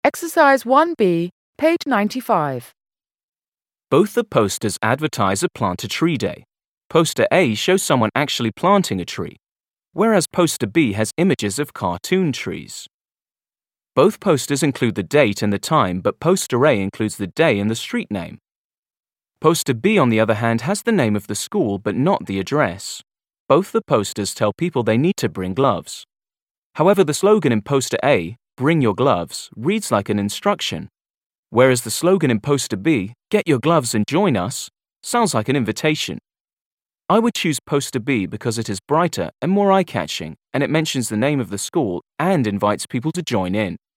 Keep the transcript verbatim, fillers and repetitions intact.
Exercise one B, page ninety-five. Both the posters advertise a Plant a Tree Day. Poster A shows someone actually planting a tree, whereas poster B has images of cartoon trees. Both posters include the date and the time, but poster A includes the day and the street name. Poster B, on the other hand, has the name of the school but not the address. Both the posters tell people they need to bring gloves. However, the slogan in poster A, "Bring your gloves," reads like an instruction, whereas the slogan in poster B, "Get your gloves and join us," sounds like an invitation. I would choose poster B because it is brighter and more eye-catching, and it mentions the name of the school and invites people to join in.